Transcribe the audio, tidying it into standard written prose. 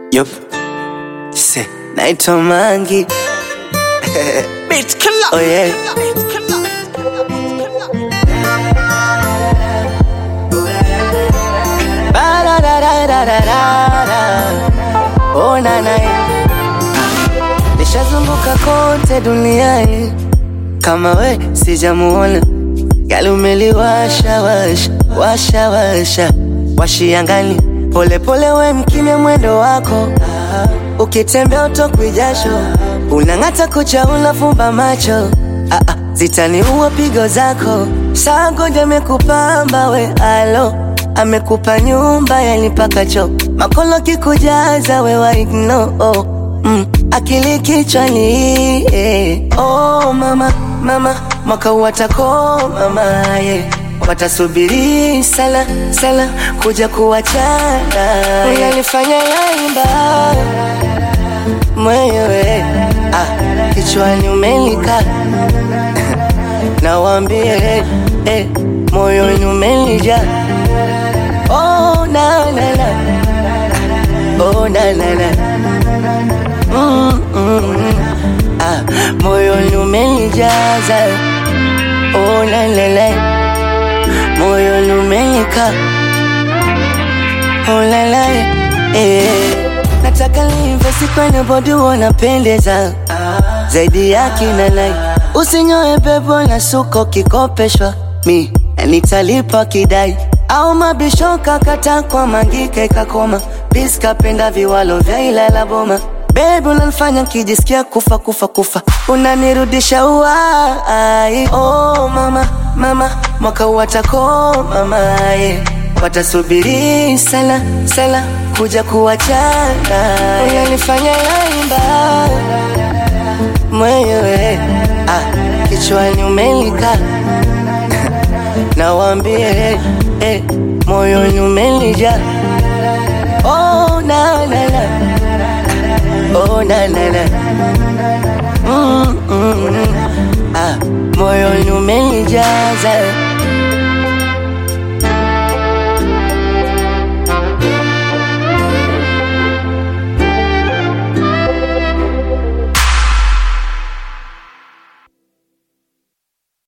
Yup, say naitwa Mangi. Bitch killer. Oh yeah. Oh na na. Nishazunguka kote duniani, kama we sijamuona. Gali umeliwasha washa, washa washa, washi angani. Pole pole we mkimya mwendo wako, ukitembea utokwi jasho. Unang'ata kucha unafumba macho, zitaniua pigo zako. Saa ngoja amekupamba we alo, amekupa nyumba yanipaka cho. Makolo kikujaza we wa ignore, akili kichwani. Oh mama, mama, mwaka watako mama, yeah. Watasubiri sala, sala, kuja kuachana. Unanifanya yaimba mwenyewe, kichwani umelika. Nawambie, moyoni umelija. Oh na na na, oh na na na, moyoni umelijaza. Oh la la la, moyoni umelika. Oh la la, nataka niinvesti kwenye body wanapendeza zaidi ya kina nai. Usinyoe pepo na suko kikopeshwa, mi nitalipa kidai. Au mabishoka kata kwa Mangike kakoma, Piska penda viwalo vya Ilala Boma. Baby unanifanya kijisikia kufa kufa kufa, unanirudisha uai. Oh mama, mama, mwaka watako mama, yeah. Watasubiri sala, sala, kuja kuachana. Unanifanya yaimba mwenyewe, kichwani umelika. Nawambie, moyoni umelija. Oh na na na, oh na na na, moyoni umelijaza.